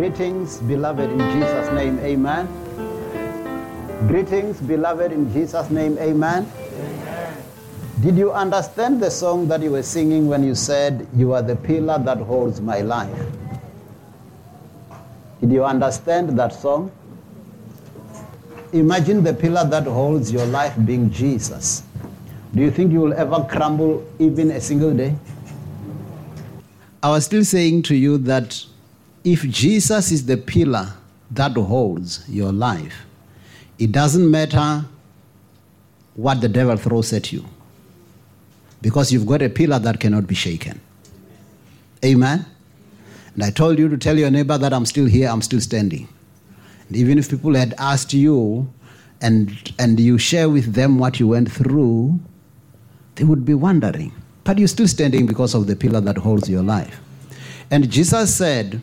Greetings, beloved, in Jesus' name, amen. Greetings, beloved, in Jesus' name, amen. Amen. Did you understand the song that you were singing when you said, "You are the pillar that holds my life"? Did you understand that song? Imagine the pillar that holds your life being Jesus. Do you think you will ever crumble even a single day? I was still saying to you that if Jesus is the pillar that holds your life, it doesn't matter what the devil throws at you, because you've got a pillar that cannot be shaken. Amen? And I told you to tell your neighbor that I'm still here, I'm still standing. And even if people had asked you and you share with them what you went through, they would be wondering. But you're still standing because of the pillar that holds your life. And Jesus said,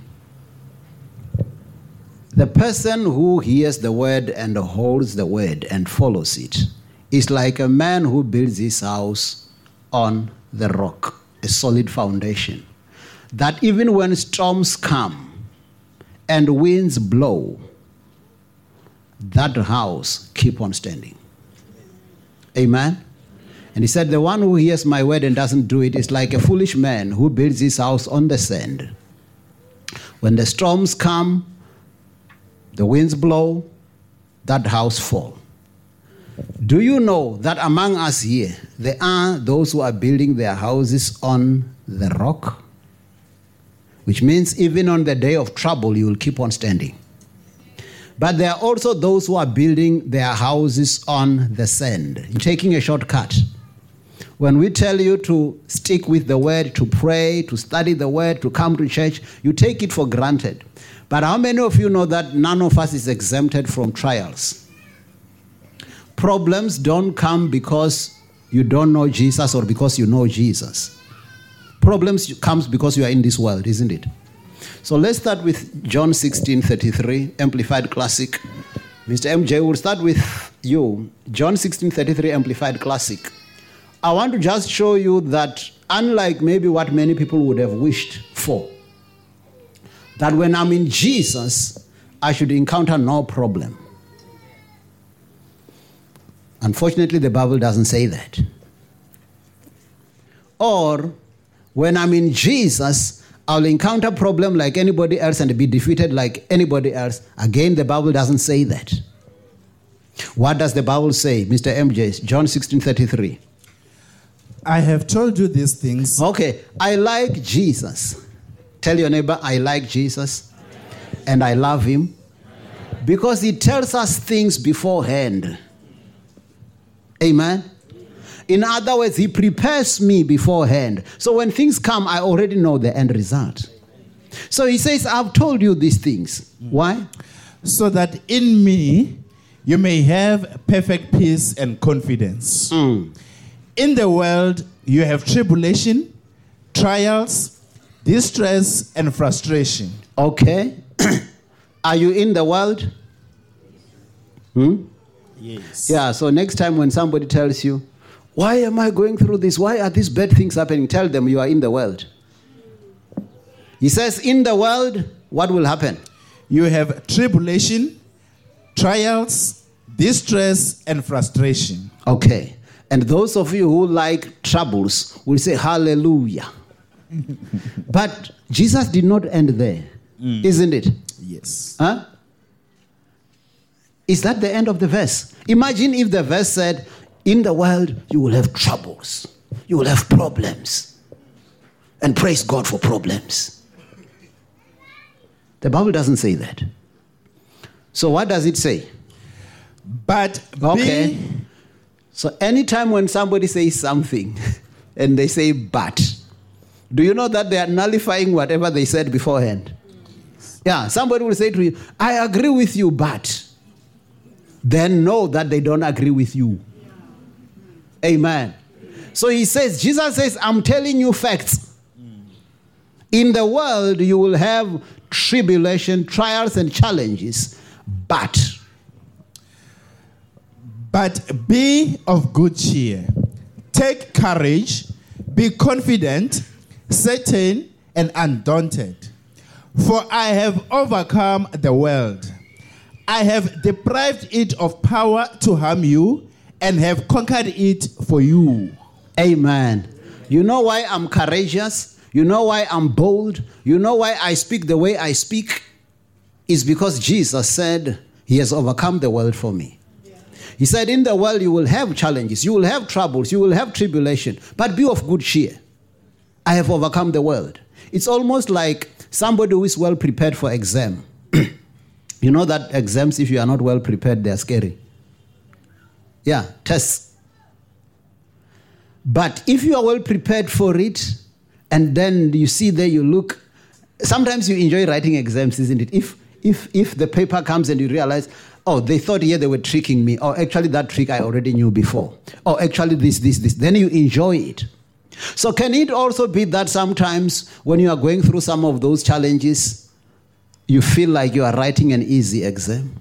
the person who hears the word and holds the word and follows it is like a man who builds his house on the rock, a solid foundation, that even when storms come and winds blow, that house keep on standing. Amen? And he said, the one who hears my word and doesn't do it is like a foolish man who builds his house on the sand. When the storms come, the winds blow, that house fall. Do you know that among us here, there are those who are building their houses on the rock? Which means even on the day of trouble, you will keep on standing. But there are also those who are building their houses on the sand. You're taking a shortcut. When we tell you to stick with the word, to pray, to study the word, to come to church, you take it for granted. But how many of you know that none of us is exempted from trials? Problems don't come because you don't know Jesus or because you know Jesus. Problems comes because you are in this world, isn't it? So let's start with John 16:33, Amplified Classic. Mr. MJ, we'll start with you. John 16:33, Amplified Classic. I want to just show you that unlike maybe what many people would have wished for, that when I'm in Jesus, I should encounter no problem. Unfortunately, the Bible doesn't say that. Or, when I'm in Jesus, I'll encounter problem like anybody else and be defeated like anybody else. Again, the Bible doesn't say that. What does the Bible say, Mr. MJ? John 16:33. I have told you these things. Okay, I like Jesus. Tell your neighbor, I like Jesus and I love him because he tells us things beforehand. Amen? In other words, he prepares me beforehand. So when things come, I already know the end result. So he says, I've told you these things. Why? So that in me you may have perfect peace and confidence. In the world you have tribulation, trials, distress, and frustration. Okay. Are you in the world? Yes. Yeah, so next time when somebody tells you, why am I going through this? Why are these bad things happening? Tell them you are in the world. He says, in the world, what will happen? You have tribulation, trials, distress, and frustration. Okay. And those of you who like troubles will say, hallelujah. But Jesus did not end there, isn't it? Yes. Huh? Is that the end of the verse? Imagine if the verse said, in the world you will have troubles, you will have problems, and praise God for problems. The Bible doesn't say that. So what does it say? But okay. So anytime when somebody says something and they say but, do you know that they are nullifying whatever they said beforehand? Yeah, somebody will say to you, I agree with you, but then know that they don't agree with you. Amen. So he says, Jesus says, I'm telling you facts. In the world, you will have tribulation, trials, and challenges, but be of good cheer. Take courage, be confident, certain, and undaunted. For I have overcome the world. I have deprived it of power to harm you and have conquered it for you. Amen. You know why I'm courageous? You know why I'm bold? You know why I speak the way I speak? It's because Jesus said he has overcome the world for me. He said, in the world you will have challenges, you will have troubles, you will have tribulation, but be of good cheer. I have overcome the world. It's almost like somebody who is well prepared for exam. You know that exams, if you are not well prepared, they are scary. Yeah, tests. But if you are well prepared for it, and then you see there, you look, sometimes you enjoy writing exams, isn't it? If the paper comes and you realize, oh, they thought here they were tricking me. Or actually that trick I already knew before. Or actually this. Then you enjoy it. So can it also be that sometimes when you are going through some of those challenges, you feel like you are writing an easy exam?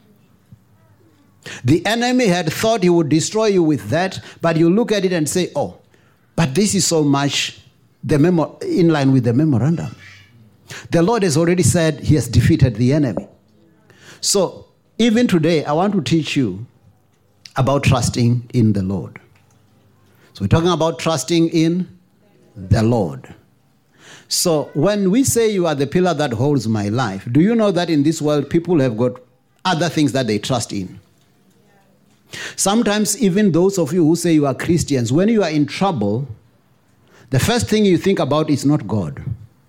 The enemy had thought he would destroy you with that, but you look at it and say, oh, but this is so much in line with the memorandum. The Lord has already said he has defeated the enemy. So even today, I want to teach you about trusting in the Lord. So we're talking about trusting in the Lord. So when we say you are the pillar that holds my life, do you know that in this world, people have got other things that they trust in? Sometimes even those of you who say you are Christians, when you are in trouble, the first thing you think about is not God.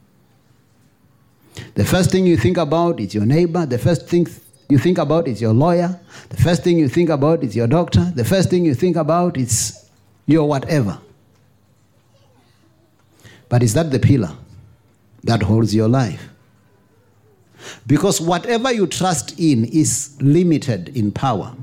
The first thing you think about is your neighbor. The first thing you think about is your lawyer. The first thing you think about is your doctor. The first thing you think about is your whatever. But is that the pillar that holds your life? Because whatever you trust in is limited in power.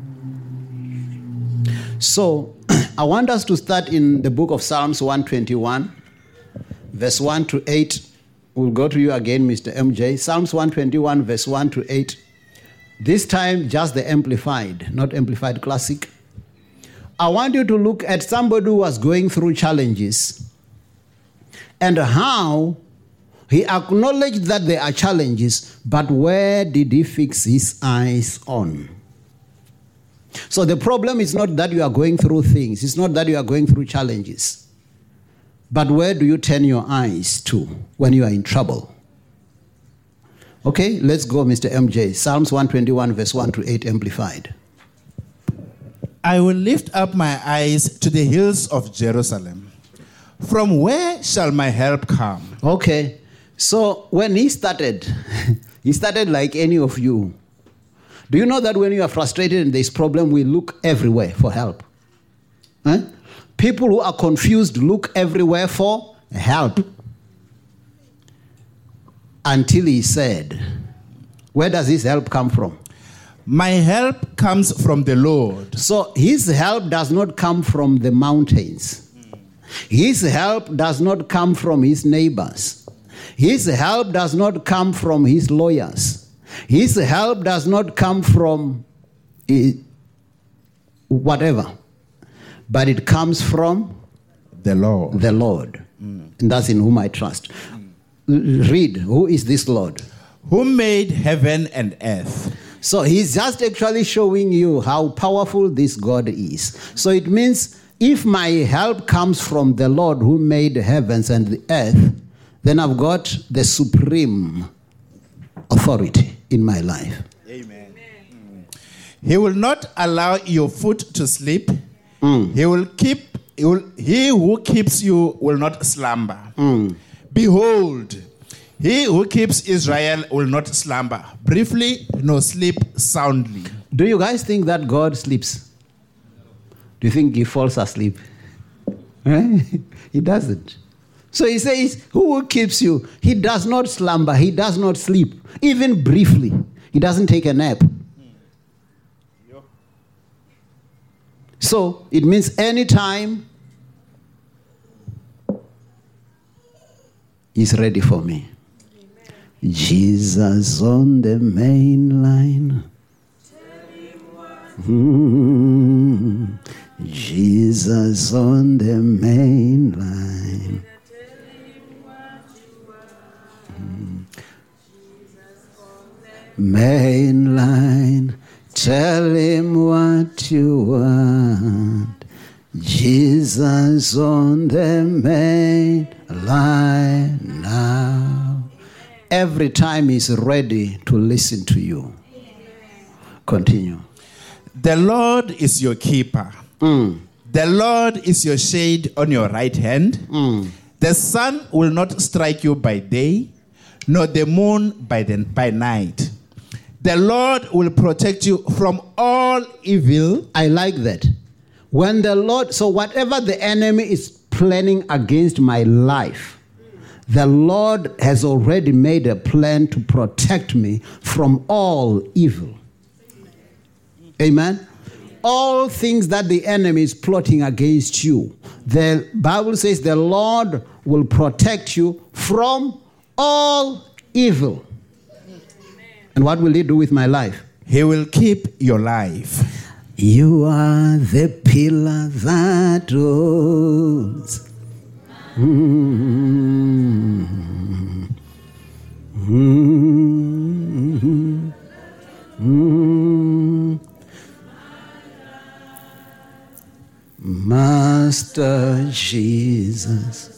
So I want us to start in the book of Psalms 121, verse 1 to 8. We'll go to you again, Mr. MJ. Psalms 121, verse 1 to 8. This time, just the Amplified, not Amplified Classic. I want you to look at somebody who was going through challenges and how he acknowledged that there are challenges, but where did he fix his eyes on? So the problem is not that you are going through things. It's not that you are going through challenges. But where do you turn your eyes to when you are in trouble? Okay, let's go, Mr. MJ. Psalms 121, verse 1 to 8, Amplified. I will lift up my eyes to the hills of Jerusalem. From where shall my help come? Okay, so when he started, he started like any of you. Do you know that when you are frustrated and there's problem, we look everywhere for help? Huh? People who are confused look everywhere for help. Until he said, where does his help come from? My help comes from the Lord. So his help does not come from the mountains. His help does not come from his neighbors. His help does not come from his lawyers. His help does not come from whatever. But it comes from the Lord. The Lord. And that's in whom I trust. Read, who is this Lord? Who made heaven and earth. So he's just actually showing you how powerful this God is. So it means if my help comes from the Lord who made heavens and the earth, then I've got the supreme authority in my life. Amen. He will not allow your foot to slip. He who keeps you will not slumber. Behold, he who keeps Israel will not slumber briefly, nor sleep soundly. Do you guys think that God sleeps? Do you think he falls asleep? He doesn't. So he says, who keeps you? He does not slumber. He does not sleep. Even briefly. He doesn't take a nap. So it means anytime he's ready for me. Jesus on the main line. Jesus on the main line. main line. Tell him what you want. Jesus on the main line now. Every time he's ready to listen to you. Continue. The Lord is your keeper. The Lord is your shade on your right hand. The sun will not strike you by day, nor the moon by night. The Lord will protect you from all evil. I like that. When the Lord, so whatever the enemy is planning against my life, the Lord has already made a plan to protect me from all evil. Amen. All things that the enemy is plotting against you, the Bible says the Lord will protect you from all evil. And what will he do with my life? He will keep your life. You are the pillar that holds. Master Jesus.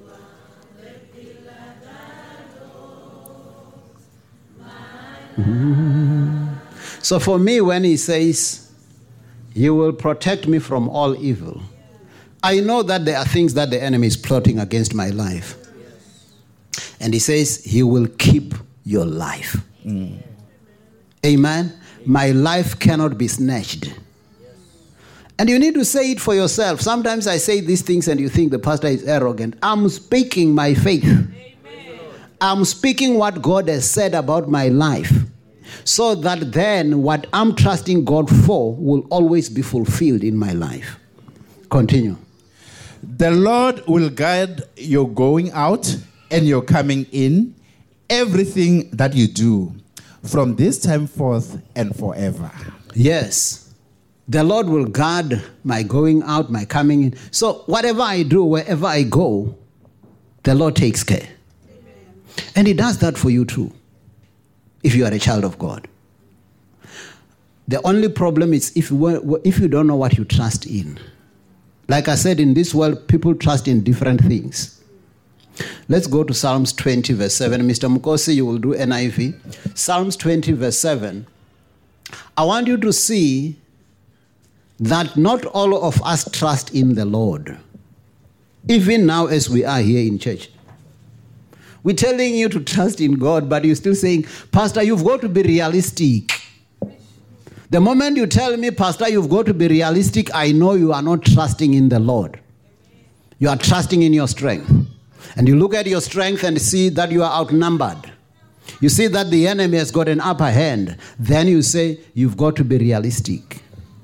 So for me, when he says, he will protect me from all evil, I know that there are things that the enemy is plotting against my life. And he says, he will keep your life. Amen. My life cannot be snatched. And you need to say it for yourself. Sometimes I say these things and you think the pastor is arrogant. I'm speaking my faith. I'm speaking what God has said about my life, so that then what I'm trusting God for will always be fulfilled in my life. Continue. The Lord will guide your going out and your coming in, everything that you do, from this time forth and forever. Yes. The Lord will guard my going out, my coming in. So whatever I do, wherever I go, the Lord takes care. And he does that for you too, if you are a child of God. The only problem is if you don't know what you trust in. Like I said, in this world, people trust in different things. Let's go to Psalms 20, verse 7. Mr. Mukosi, you will do NIV. Psalms 20, verse 7. I want you to see that not all of us trust in the Lord. Even now as we are here in church. We're telling you to trust in God, but you're still saying, Pastor, you've got to be realistic. The moment you tell me, Pastor, you've got to be realistic, I know you are not trusting in the Lord. You are trusting in your strength. And you look at your strength and see that you are outnumbered. You see that the enemy has got an upper hand. Then you say, you've got to be realistic.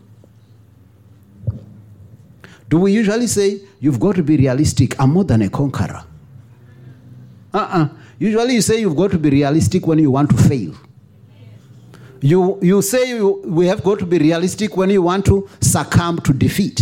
Do we usually say, you've got to be realistic, I'm more than a conqueror? Usually you say you've got to be realistic when you want to fail. You say we have got to be realistic when you want to succumb to defeat.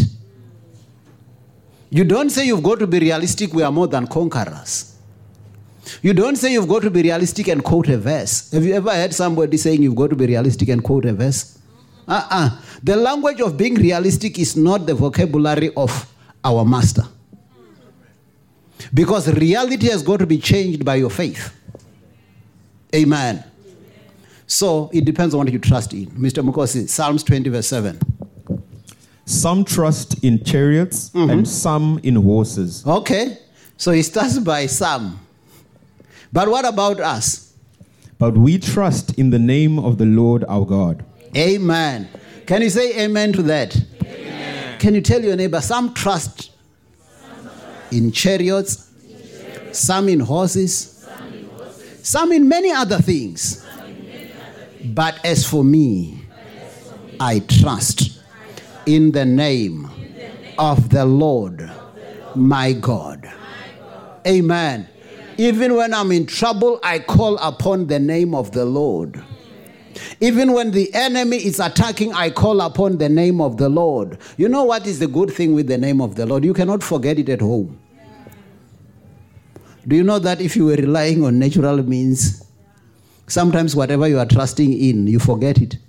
You don't say you've got to be realistic, we are more than conquerors. You don't say you've got to be realistic and quote a verse. Have you ever heard somebody saying you've got to be realistic and quote a verse? The language of being realistic is not the vocabulary of our master. Because reality has got to be changed by your faith. Amen. So it depends on what you trust in. Mr. Mukosi, Psalms 20 verse 7. Some trust in chariots and some in horses. Okay. So he starts by some. But what about us? But we trust in the name of the Lord our God. Amen. Can you say amen to that? Amen. Can you tell your neighbor, some trust in chariots, some in horses, some in many other things. But as for me, I trust in the name of the Lord my God. Amen. Even when I'm in trouble, I call upon the name of the Lord. Even when the enemy is attacking, I call upon the name of the Lord. You know what is the good thing with the name of the Lord? You cannot forget it at home. Do you know that if you were relying on natural means, sometimes whatever you are trusting in, you forget it.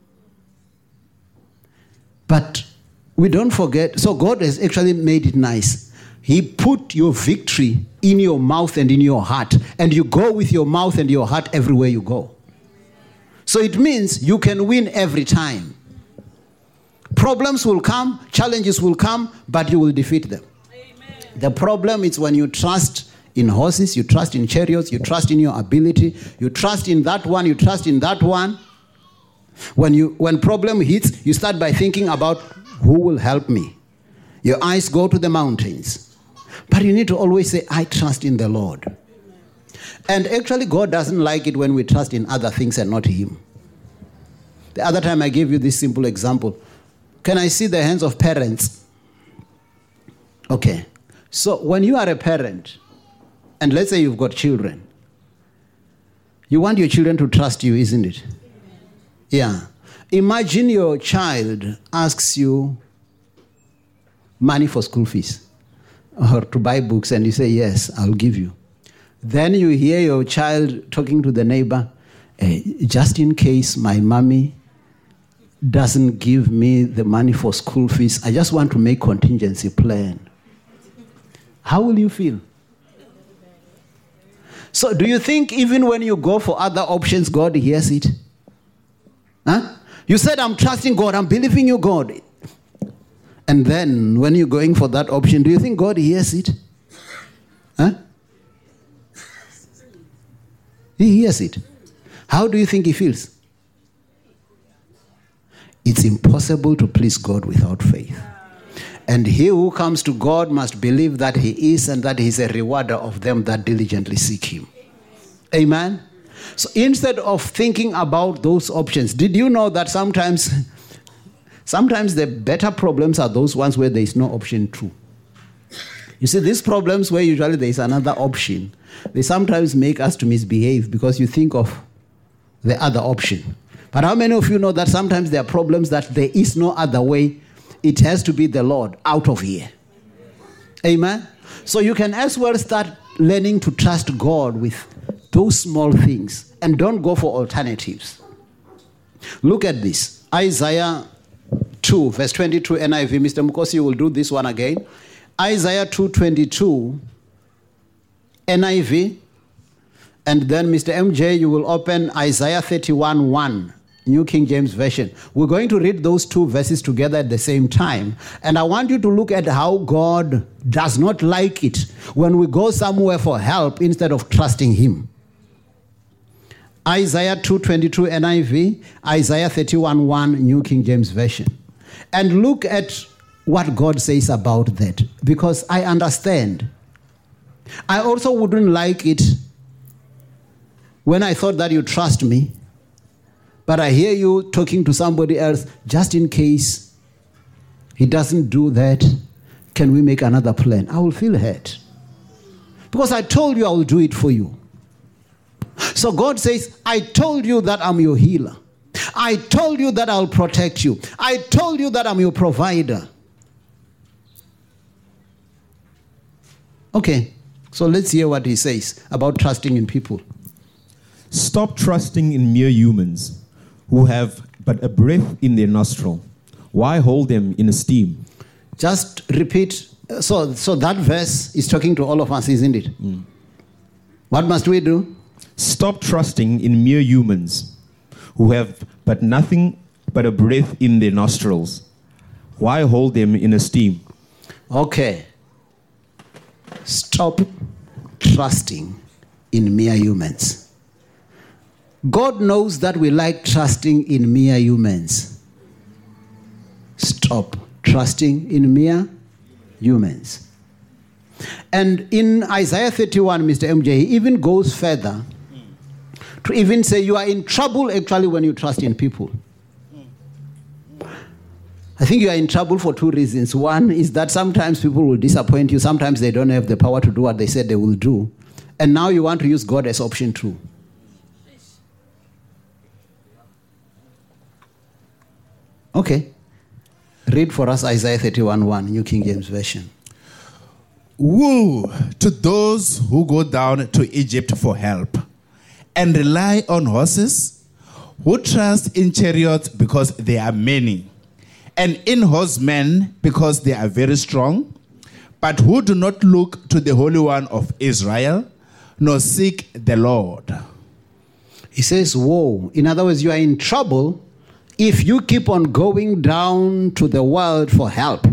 But we don't forget. So God has actually made it nice. He put your victory in your mouth and in your heart. And you go with your mouth and your heart everywhere you go. So it means you can win every time. Problems will come, challenges will come, but you will defeat them. Amen. The problem is when you trust in horses, you trust in chariots, you trust in your ability, you trust in that one, you trust in that one. When problem hits, you start by thinking about who will help me. Your eyes go to the mountains. But you need to always say, I trust in the Lord. And actually, God doesn't like it when we trust in other things and not Him. The other time I gave you this simple example. Can I see the hands of parents? Okay. So when you are a parent, and let's say you've got children, you want your children to trust you, isn't it? Yeah. Imagine your child asks you money for school fees or to buy books, and you say, yes, I'll give you. Then you hear your child talking to the neighbor, just in case my mommy doesn't give me the money for school fees, I just want to make contingency plan. How will you feel? So do you think even when you go for other options, God hears it? Huh? You said, I'm trusting God, I'm believing you, God. And then when you're going for that option, do you think God hears it? Huh? He hears it. How do you think He feels? It's impossible to please God without faith. And he who comes to God must believe that He is and that He is a rewarder of them that diligently seek Him. Amen? So instead of thinking about those options, did you know that sometimes the better problems are those ones where there is no option 2? You see, these problems where usually there is another option, they sometimes make us to misbehave because you think of the other option. But how many of you know that sometimes there are problems that there is no other way? It has to be the Lord out of here. Amen? So you can as well start learning to trust God with those small things and don't go for alternatives. Look at this. Isaiah 2, verse 22, NIV. Mr. Mukosi will do this one again. Isaiah 2:22, NIV. And then Mr. MJ, you will open Isaiah 31:1, New King James Version. We're going to read those two verses together at the same time. And I want you to look at how God does not like it when we go somewhere for help instead of trusting Him. Isaiah 2:22 NIV, Isaiah 31:1 New King James Version. And look at what God says about that, because I understand. I also wouldn't like it when I thought that you trust me, but I hear you talking to somebody else, just in case he doesn't do that, can we make another plan? I will feel hurt. Because I told you I will do it for you. So God says, I told you that I'm your healer. I told you that I'll protect you. I told you that I'm your provider. Okay, so let's hear what He says about trusting in people. Stop trusting in mere humans who have but a breath in their nostril. Why hold them in esteem? Just repeat. So that verse is talking to all of us, isn't it? What must we do? Stop trusting in mere humans who have but nothing but a breath in their nostrils. Why hold them in esteem? Okay. Stop trusting in mere humans. God knows that we like trusting in mere humans. Stop trusting in mere humans. And in Isaiah 31, Mr. MJ, he even goes further to even say you are in trouble actually when you trust in people. I think you are in trouble for two reasons. One is that sometimes people will disappoint you. Sometimes they don't have the power to do what they said they will do. And now you want to use God as option 2. Okay. Read for us Isaiah 31:1, New King James Version. Woe to those who go down to Egypt for help and rely on horses, who trust in chariots because they are many, and in horsemen because they are very strong, but who do not look to the Holy One of Israel, nor seek the Lord. He says, woe. In other words, you are in trouble if you keep on going down to the world for help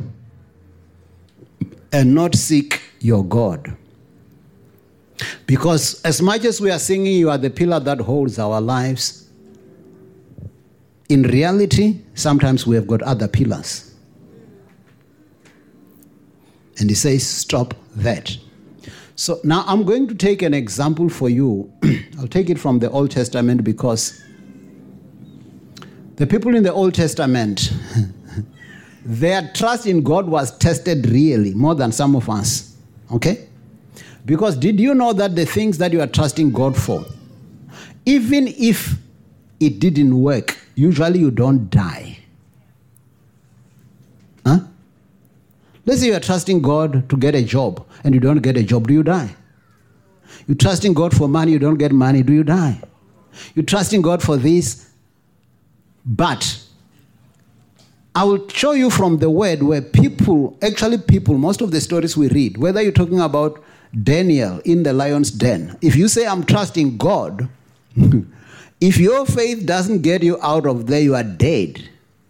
and not seek your God. Because as much as we are singing, you are the pillar that holds our lives, in reality, sometimes we have got other pillars. And he says, stop that. So now I'm going to take an example for you. I'll take it from the Old Testament because the people in the Old Testament, their trust in God was tested really more than some of us. Okay? Because did you know that the things that you are trusting God for, even if it didn't work, usually you don't die. Huh? Let's say you are trusting God to get a job and you don't get a job. Do you die? You're trusting God for money, you don't get money. Do you die? You're trusting God for this. But I will show you from the word where people, most of the stories we read, whether you're talking about Daniel in the lion's den, if you say, I'm trusting God, if your faith doesn't get you out of there, you are dead.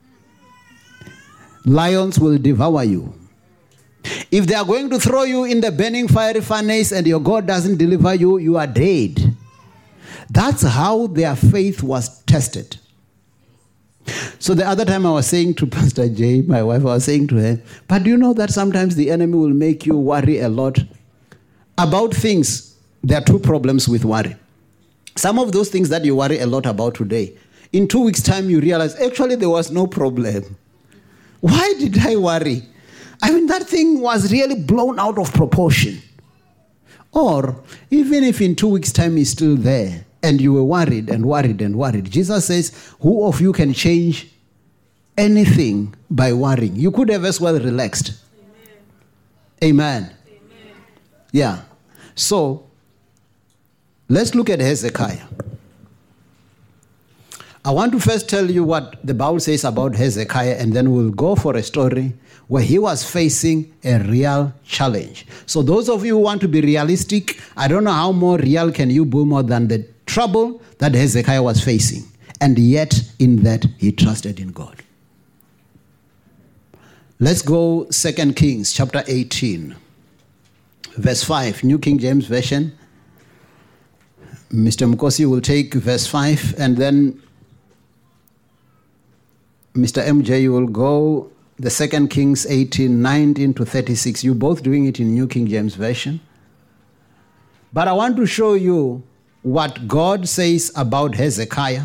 Lions will devour you. If they are going to throw you in the burning fiery furnace and your God doesn't deliver you, you are dead. That's how their faith was tested. So the other time I was saying to Pastor Jay, my wife, I was saying to her, but do you know that sometimes the enemy will make you worry a lot about things? There are two problems with worry. Some of those things that you worry a lot about today, in 2 weeks' time you realize, actually there was no problem. Why did I worry? I mean, that thing was really blown out of proportion. Or, even if in 2 weeks' time it's still there, and you were worried and worried and worried, Jesus says, who of you can change anything by worrying? You could have as well relaxed. Amen. Amen. Yeah. So, let's look at Hezekiah. I want to first tell you what the Bible says about Hezekiah, and then we'll go for a story where he was facing a real challenge. So those of you who want to be realistic, I don't know how more real can you be more than the trouble that Hezekiah was facing. And yet, in that, he trusted in God. Let's go 2 Kings chapter 18, verse 5, New King James Version. Mr. Mukosi will take verse 5, and then Mr. MJ, you will go the 2 Kings 18, 19 to 36. You're both doing it in New King James Version. But I want to show you what God says about Hezekiah.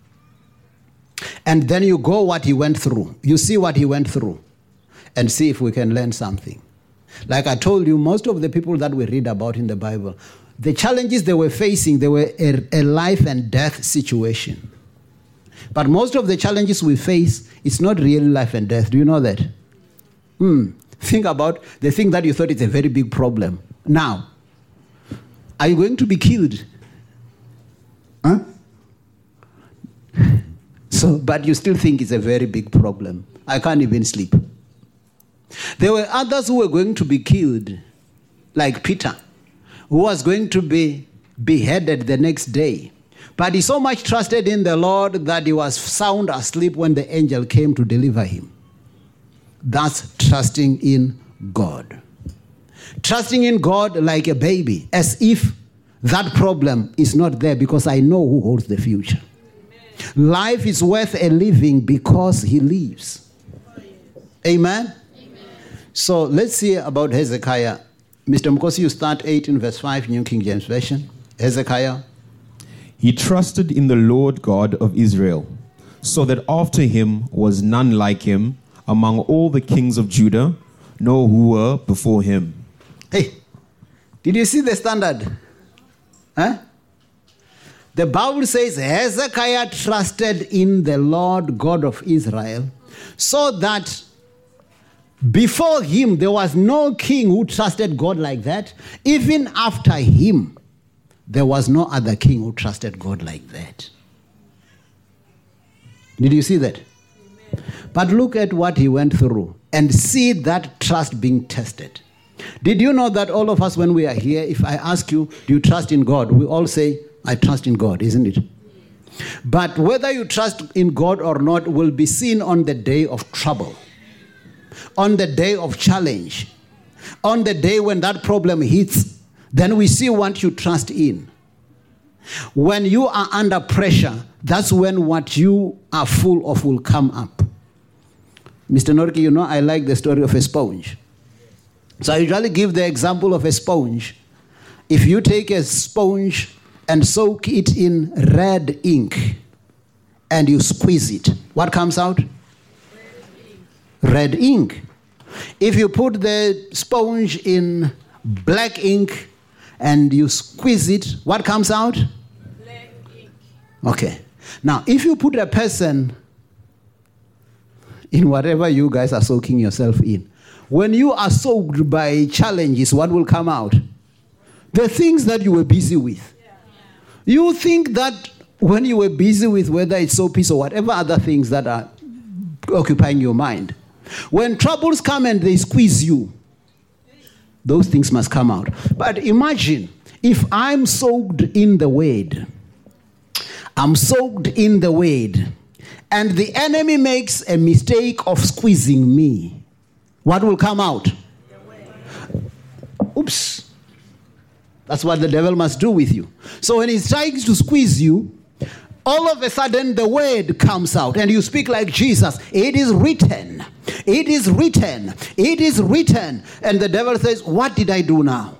And then you go what he went through. You see what he went through. And see if we can learn something. Like I told you, most of the people that we read about in the Bible, the challenges they were facing, they were a life and death situation. But most of the challenges we face, it's not really life and death. Do you know that? Think about the thing that you thought is a very big problem. Now, are you going to be killed? Huh? But you still think it's a very big problem. I can't even sleep. There were others who were going to be killed, like Peter, who was going to be beheaded the next day. But he so much trusted in the Lord that he was sound asleep when the angel came to deliver him. That's trusting in God. Trusting in God like a baby, as if that problem is not there because I know who holds the future. Amen. Life is worth a living because he lives. Amen? Amen? So let's see about Hezekiah. Mr. Mukosi, you start 18 verse 5, New King James Version. Hezekiah. He trusted in the Lord God of Israel, so that after him was none like him among all the kings of Judah, nor who were before him. Hey, did you see the standard? Huh? The Bible says Hezekiah trusted in the Lord God of Israel, so that before him there was no king who trusted God like that. Even after him, there was no other king who trusted God like that. Did you see that? Amen. But look at what he went through and see that trust being tested. Did you know that all of us, when we are here, if I ask you, do you trust in God? We all say, I trust in God, isn't it? But whether you trust in God or not will be seen on the day of trouble, on the day of challenge, on the day when that problem hits. Then we see what you trust in. When you are under pressure, that's when what you are full of will come up. Mr. Norke, you know I like the story of a sponge. So I usually give the example of a sponge. If you take a sponge and soak it in red ink and you squeeze it, what comes out? Red ink. If you put the sponge in black ink and you squeeze it, what comes out? Black ink. Okay. Now, if you put a person in whatever you guys are soaking yourself in, when you are soaked by challenges, what will come out? The things that you were busy with. You think that when you were busy with whether it's soapies or whatever other things that are occupying your mind, when troubles come and they squeeze you, those things must come out. But imagine if I'm soaked in the word. I'm soaked in the word. And the enemy makes a mistake of squeezing me. What will come out? Oops. That's what the devil must do with you. So when he's trying to squeeze you, all of a sudden the word comes out and you speak like Jesus. It is written. It is written. It is written. And the devil says, what did I do now?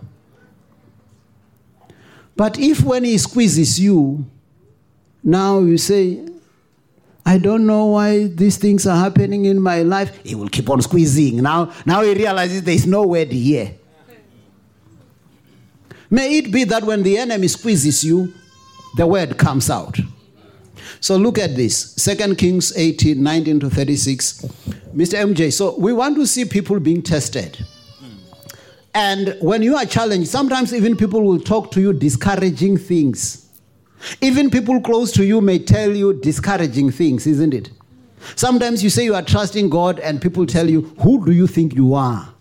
But if when he squeezes you, now you say, I don't know why these things are happening in my life. He will keep on squeezing. Now he realizes there is no word here. May it be that when the enemy squeezes you, the word comes out. So look at this. 2 Kings 18, 19 to 36. Mr. MJ, so we want to see people being tested. And when you are challenged, sometimes even people will talk to you discouraging things. Even people close to you may tell you discouraging things, isn't it? Sometimes you say you are trusting God and people tell you, who do you think you are?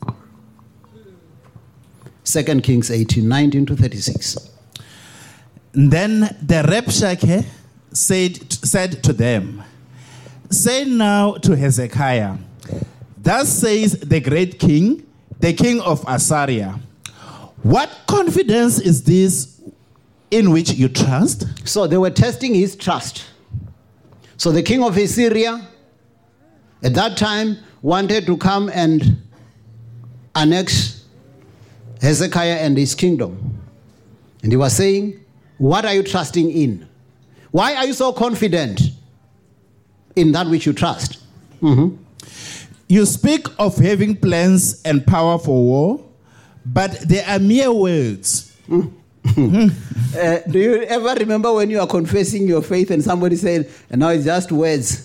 2 Kings 18, 19 to 36. Then the Rabshakeh said to them, say now to Hezekiah, thus says the great king, the king of Assyria, what confidence is this in which you trust? So they were testing his trust. So the king of Assyria at that time wanted to come and annex Hezekiah and his kingdom. And he was saying, what are you trusting in? Why are you so confident in that which you trust? Mm-hmm. You speak of having plans and power for war, but they are mere words. Do you ever remember when you are confessing your faith and somebody said, and now it's just words?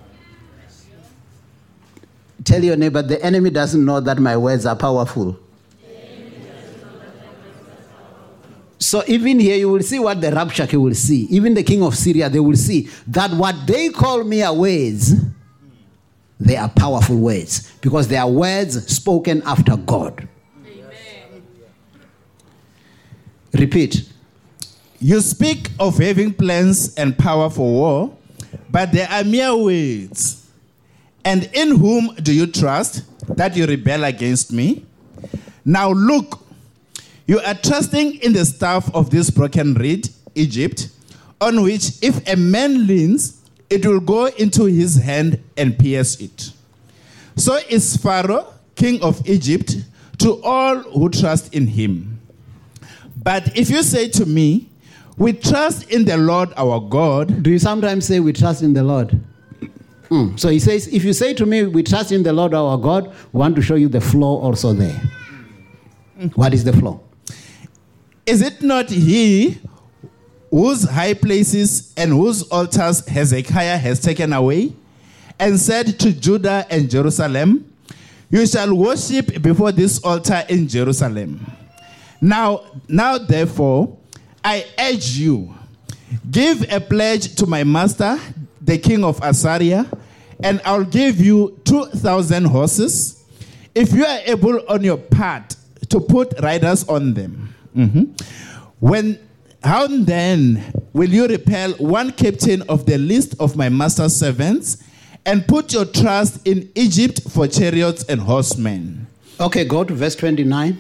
Tell your neighbor, the enemy doesn't know that my words are powerful. So even here you will see what the Rabshakeh will see. Even the king of Syria, they will see that what they call mere words, they are powerful words. Because they are words spoken after God. Amen. Repeat. You speak of having plans and power for war, but they are mere words. And in whom do you trust that you rebel against me? Now look, you are trusting in the staff of this broken reed, Egypt, on which if a man leans, it will go into his hand and pierce it. So is Pharaoh, king of Egypt, to all who trust in him. But if you say to me, we trust in the Lord our God. Do you sometimes say we trust in the Lord? So he says, if you say to me, we trust in the Lord our God, we want to show you the flaw also there. What is the flaw? Is it not he whose high places and whose altars Hezekiah has taken away and said to Judah and Jerusalem, you shall worship before this altar in Jerusalem? Now therefore, I urge you, give a pledge to my master, the king of Assyria, and I'll give you 2,000 horses, if you are able on your part to put riders on them. How then will you repel one captain of the list of my master's servants and put your trust in Egypt for chariots and horsemen? Okay, go to verse 29.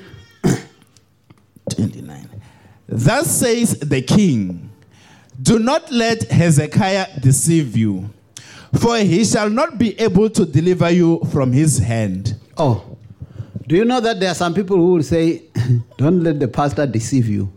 29. Thus says the king, do not let Hezekiah deceive you, for he shall not be able to deliver you from his hand. Oh, do you know that there are some people who will say, don't let the pastor deceive you?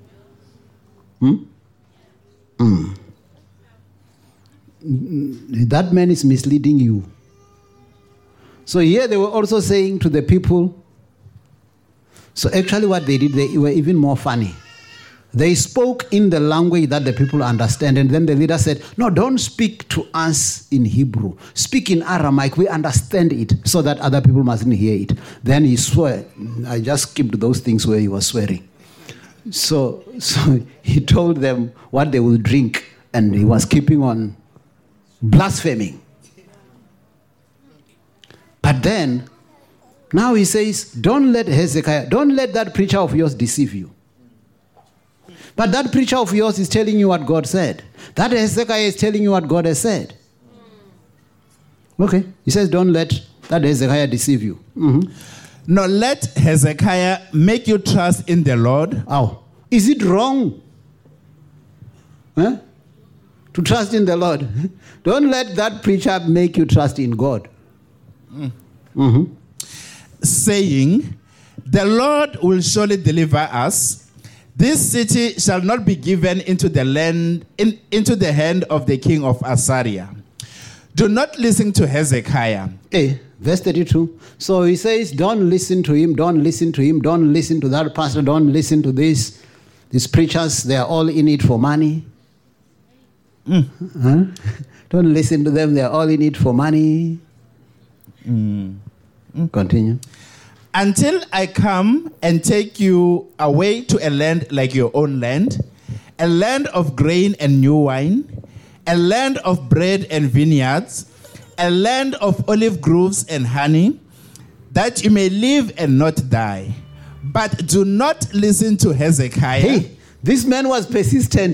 That man is misleading you. So here they were also saying to the people, so actually what they did, they were even more funny. They spoke in the language that the people understand, and then the leader said, no, don't speak to us in Hebrew. Speak in Aramaic. We understand it, so that other people mustn't hear it. Then he swore. I just skipped those things where he was swearing. So he told them what they will drink, and he was keeping on blaspheming. But then, now he says, don't let Hezekiah, don't let that preacher of yours deceive you. But that preacher of yours is telling you what God said. That Hezekiah is telling you what God has said. Okay. He says, don't let that Hezekiah deceive you. Now let Hezekiah make you trust in the Lord. Oh, is it wrong to trust in the Lord? Don't let that preacher make you trust in God. Saying, the Lord will surely deliver us. This city shall not be given into the hand of the king of Assyria. Do not listen to Hezekiah. Verse 32. So he says, don't listen to him, don't listen to him, don't listen to that pastor, don't listen to these preachers. They are all in it for money. Don't listen to them, they are all in it for money. Continue. Until I come and take you away to a land like your own land, a land of grain and new wine, a land of bread and vineyards, a land of olive groves and honey, that you may live and not die. But do not listen to Hezekiah. Hey, this man was persistent,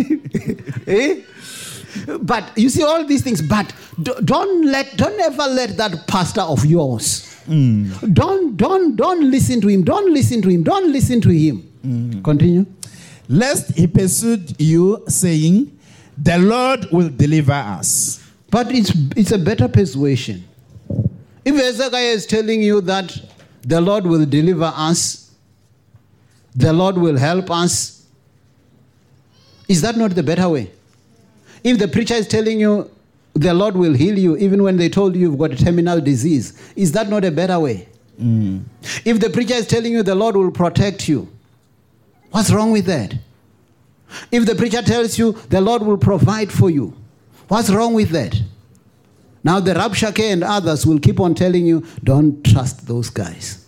But you see all these things, but don't ever let that pastor of yours. Don't listen to him. Don't listen to him. Don't listen to him. Continue. Lest he pursued you, saying, the Lord will deliver us. But it's a better persuasion. If Hezekiah is telling you that the Lord will deliver us, the Lord will help us, is that not the better way? If the preacher is telling you the Lord will heal you even when they told you you've got a terminal disease, is that not a better way? If the preacher is telling you the Lord will protect you, what's wrong with that? If the preacher tells you the Lord will provide for you, what's wrong with that? Now the Rabshakeh and others will keep on telling you, don't trust those guys.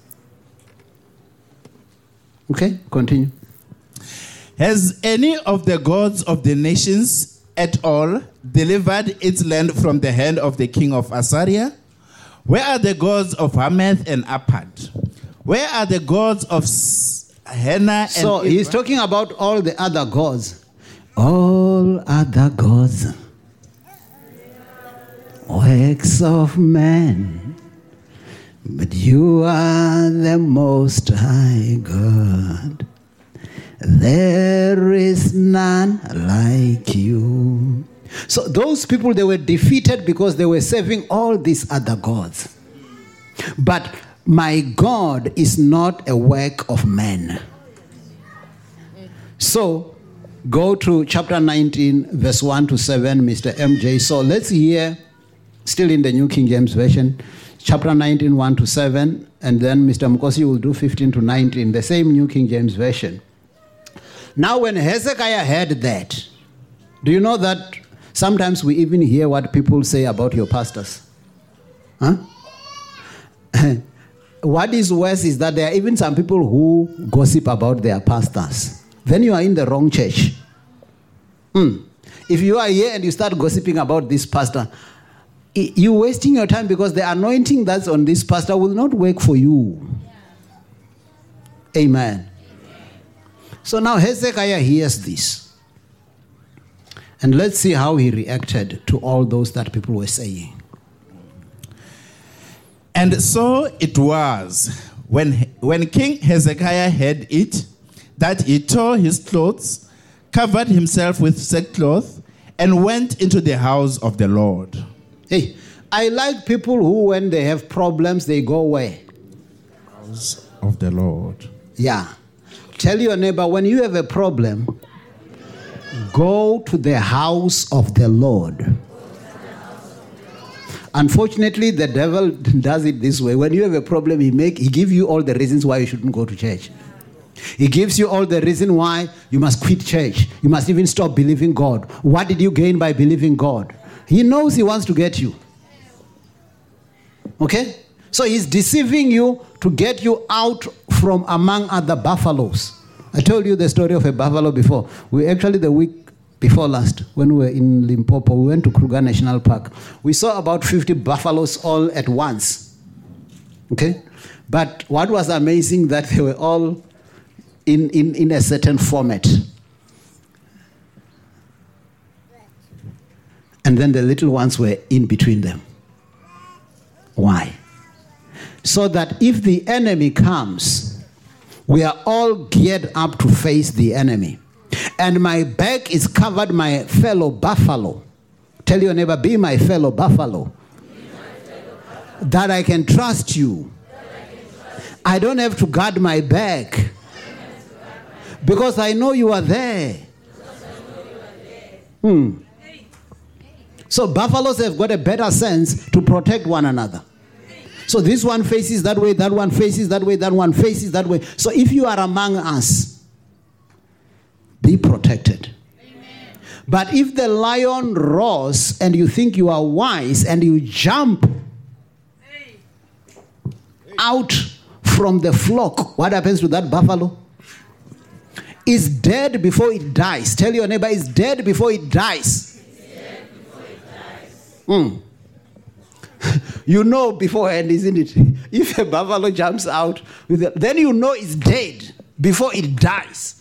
Okay, continue. Has any of the gods of the nations at all delivered its land from the hand of the king of Assyria? Where are the gods of Hamath and Arpad? Where are the gods of Hena and So he's talking about all the other gods. All other gods, works of man, but you are the Most High God. There is none like you. So those people, they were defeated because they were serving all these other gods. But my God is not a work of man. So go to chapter 19, verse 1 to 7, Mr. MJ. So let's hear, still in the New King James Version, chapter 19, 1 to 7, and then Mr. Mukosi will do 15 to 19, the same New King James Version. Now when Hezekiah heard that, do you know that sometimes we even hear what people say about your pastors? What is worse is that there are even some people who gossip about their pastors. then you are in the wrong church. If you are here and you start gossiping about this pastor, you're wasting your time, because the anointing that's on this pastor will not work for you. Amen. So now Hezekiah hears this. And let's see how he reacted to all those that people were saying. And so it was, when King Hezekiah heard it, that he tore his clothes, covered himself with sackcloth, and went into the house of the Lord. Hey, I like people who, when they have problems, they go where? House of the Lord. Yeah. Tell your neighbor, when you have a problem, go to the house of the Lord. Unfortunately, the devil does it this way. When you have a problem, he gives you all the reasons why you shouldn't go to church. He gives you all the reason why you must quit church. You must even stop believing God. What did you gain by believing God? He knows he wants to get you. Okay? So he's deceiving you to get you out from among other buffaloes. I told you the story of a buffalo before. The week before last, when we were in Limpopo, we went to Kruger National Park. We saw about 50 buffaloes all at once. Okay? But what was amazing, that they were all in a certain format. And then the little ones were in between them. Why? So that if the enemy comes, we are all geared up to face the enemy. And my back is covered, my fellow buffalo. Tell your neighbor, be my fellow buffalo. That I can trust you. I don't have to guard my back. Because I know you are there. So buffaloes have got a better sense to protect one another. So this one faces that way, that one faces that way, that one faces that way. So if you are among us, be protected. Amen. But if the lion roars and you think you are wise and you jump out from the flock, what happens to that buffalo? It's dead before it dies. Tell your neighbor, it's dead before it dies. You know beforehand, isn't it? If a buffalo jumps out, then you know it's dead before it dies.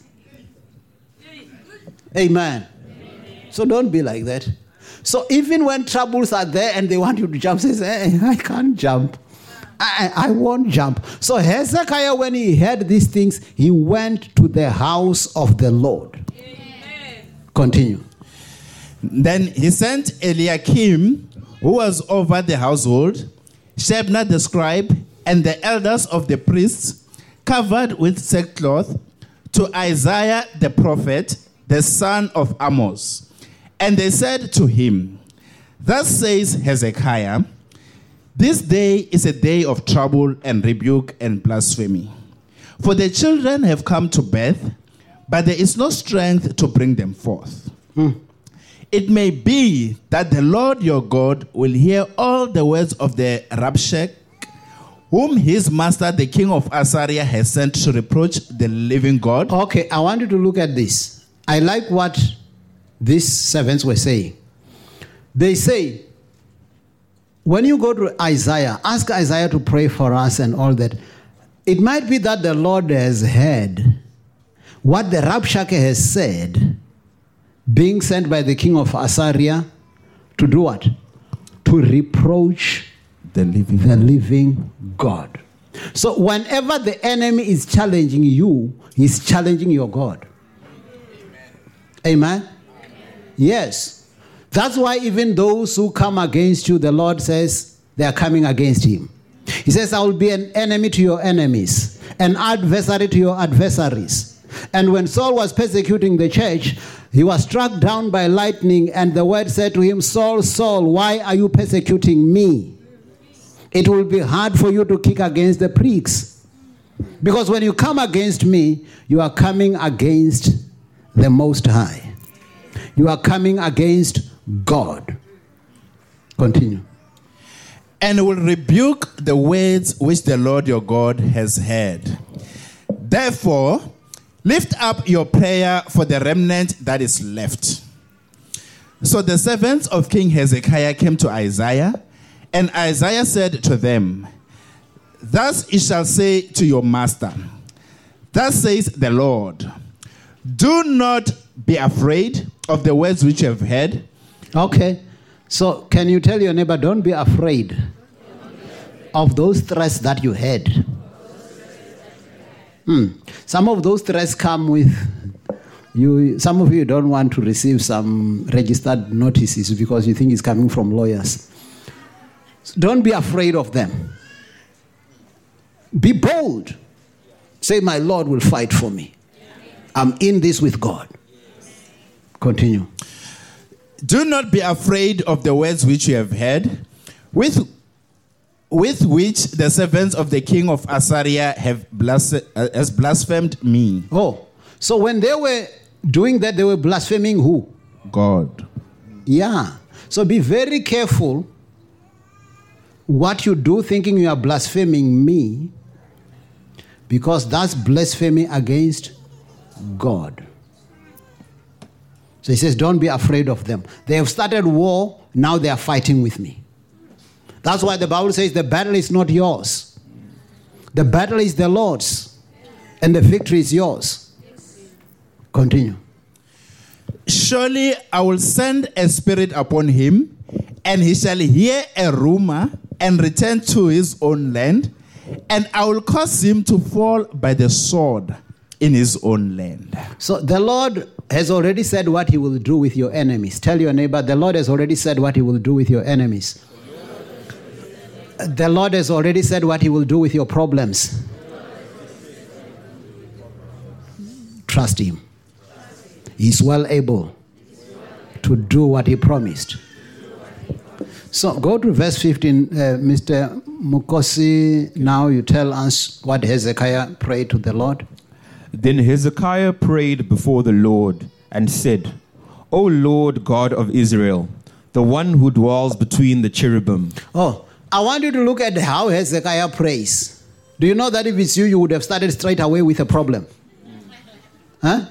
Amen. So don't be like that. So even when troubles are there and they want you to jump, says, hey, I can't jump. I won't jump. So Hezekiah, when he heard these things, he went to the house of the Lord. Amen. Continue. Then he sent Eliakim, who was over the household, Shebna the scribe, and the elders of the priests, covered with sackcloth, to Isaiah the prophet, the son of Amos. And they said to him, thus says Hezekiah, this day is a day of trouble and rebuke and blasphemy. For the children have come to birth, but there is no strength to bring them forth. It may be that the Lord your God will hear all the words of the Rabshakeh, whom his master, the king of Assyria, has sent to reproach the living God. Okay, I want you to look at this. I like what these servants were saying. They say, when you go to Isaiah, ask Isaiah to pray for us and all that. It might be that the Lord has heard what the Rabshakeh has said, being sent by the king of Assyria to do what? To reproach the living God. So whenever the enemy is challenging you, he's challenging your God. Amen? Yes. That's why even those who come against you, the Lord says they are coming against him. He says, I will be an enemy to your enemies, an adversary to your adversaries. And when Saul was persecuting the church, he was struck down by lightning, and the word said to him, Saul, Saul, why are you persecuting me? It will be hard for you to kick against the pricks. Because when you come against me, you are coming against the Most High. You are coming against God. Continue. And will rebuke the words which the Lord your God has heard. Therefore, Lift up your prayer for the remnant that is left. So the servants of King Hezekiah came to Isaiah, and Isaiah said to them, Thus ye shall say to your master, Thus says the Lord, do not be afraid of the words which you have heard. Okay. So can you tell your neighbor, don't be afraid of those threats that you had? Some of those threats come with you. Some of you don't want to receive some registered notices because you think it's coming from lawyers. So don't be afraid of them. Be bold. Say, my Lord will fight for me. I'm in this with God. Continue. Do not be afraid of the words which you have heard, with which the servants of the king of Assyria have blasphemed me. Oh, so when they were doing that, they were blaspheming who? God. Yeah. So be very careful what you do thinking you are blaspheming me, because that's blasphemy against God. So he says, don't be afraid of them. They have started war, now they are fighting with me. That's why the Bible says the battle is not yours. The battle is the Lord's, and the victory is yours. Continue. Surely I will send a spirit upon him, and he shall hear a rumor and return to his own land, and I will cause him to fall by the sword in his own land. So the Lord has already said what he will do with your enemies. Tell your neighbor, the Lord has already said what he will do with your enemies. The Lord has already said what he will do with your problems. Trust him. He's well able to do what he promised. So go to verse 15, Mr. Mukosi. Now you tell us what Hezekiah prayed to the Lord. Then Hezekiah prayed before the Lord and said, O Lord God of Israel, the one who dwells between the cherubim. Oh, I want you to look at how Hezekiah prays. Do you know that if it's you, you would have started straight away with a problem? Huh?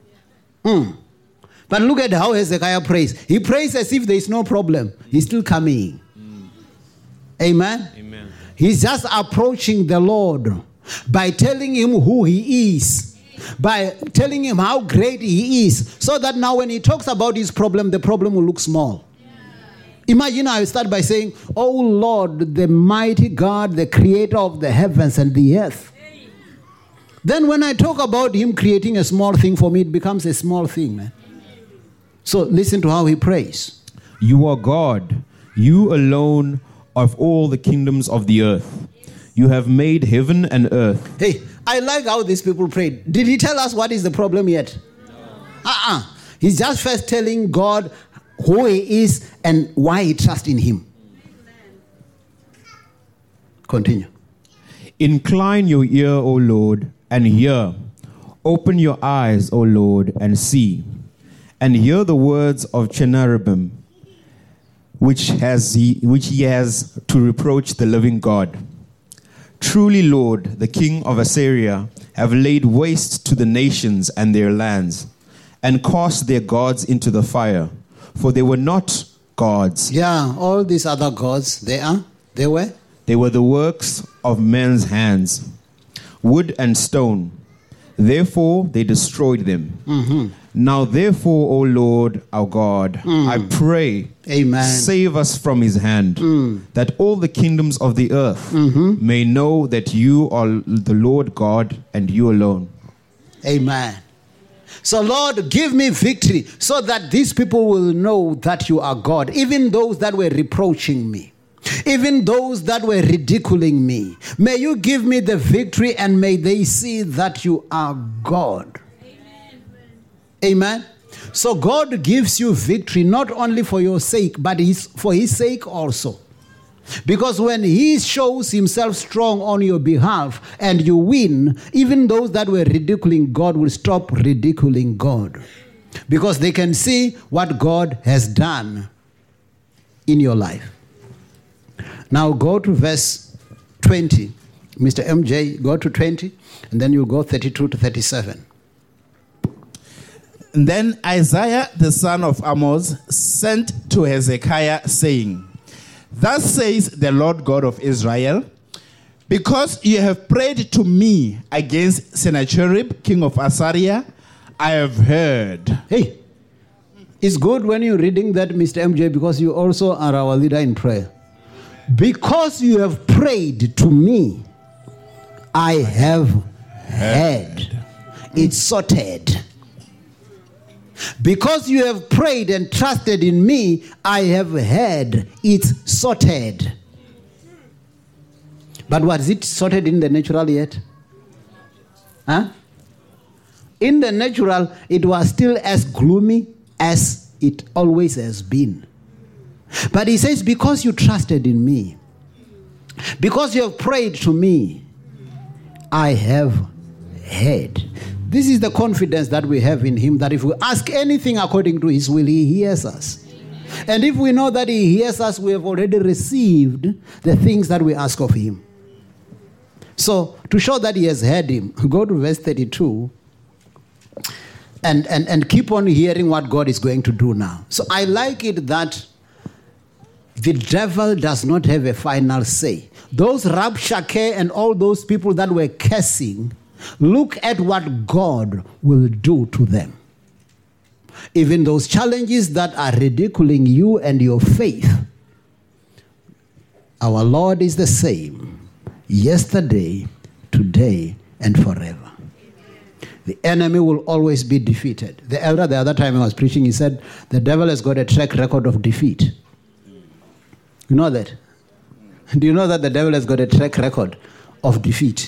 But look at how Hezekiah prays. He prays as if there is no problem. He's still coming. Amen? Amen. He's just approaching the Lord by telling him who he is, by telling him how great he is, so that now when he talks about his problem, the problem will look small. Imagine I start by saying, Oh Lord, the mighty God, the creator of the heavens and the earth. Then when I talk about him creating a small thing for me, it becomes a small thing, man. So listen to how he prays. You are God, you alone of all the kingdoms of the earth. You have made heaven and earth. Hey, I like how these people prayed. Did he tell us what is the problem yet? No. He's just first telling God who he is and why he trusts in him. Continue. Incline your ear, O Lord, and hear. Open your eyes, O Lord, and see. And hear the words of Cherubim, which he has to reproach the living God. Truly, Lord, the king of Assyria, have laid waste to the nations and their lands, and cast their gods into the fire, for they were not gods. Yeah, all these other gods, they were? They were the works of men's hands, wood and stone. Therefore, they destroyed them. Mm-hmm. Now, therefore, O Lord, our God, I pray, Amen. Save us from his hand, that all the kingdoms of the earth may know that you are the Lord God and you alone. Amen. So, Lord, give me victory so that these people will know that you are God, even those that were reproaching me. Even those that were ridiculing me. May you give me the victory and may they see that you are God. Amen. Amen. So God gives you victory not only for your sake, but for his sake also. Because when he shows himself strong on your behalf and you win, even those that were ridiculing God will stop ridiculing God. Because they can see what God has done in your life. Now go to verse 20. Mr. MJ, go to 20, and then you'll go 32 to 37. And then Isaiah the son of Amoz sent to Hezekiah, saying, Thus says the Lord God of Israel, because you have prayed to me against Sennacherib, king of Assyria, I have heard. Hey, it's good when you're reading that, Mr. MJ, because you also are our leader in prayer. Because you have prayed to me, I have heard. It's sorted. Because you have prayed and trusted in me, I have heard. It's sorted. But was it sorted in the natural yet? Huh? In the natural, it was still as gloomy as it always has been. But he says, because you trusted in me, because you have prayed to me, I have heard. This is the confidence that we have in him, that if we ask anything according to his will, he hears us. And if we know that he hears us, we have already received the things that we ask of him. So, to show that he has heard him, go to verse 32 and keep on hearing what God is going to do now. So, I like it that the devil does not have a final say. Those Rabshakeh and all those people that were cursing, look at what God will do to them. Even those challenges that are ridiculing you and your faith, our Lord is the same yesterday, today, and forever. The enemy will always be defeated. The elder, the other time I was preaching, he said, the devil has got a track record of defeat. You know that? Do you know that the devil has got a track record of defeat?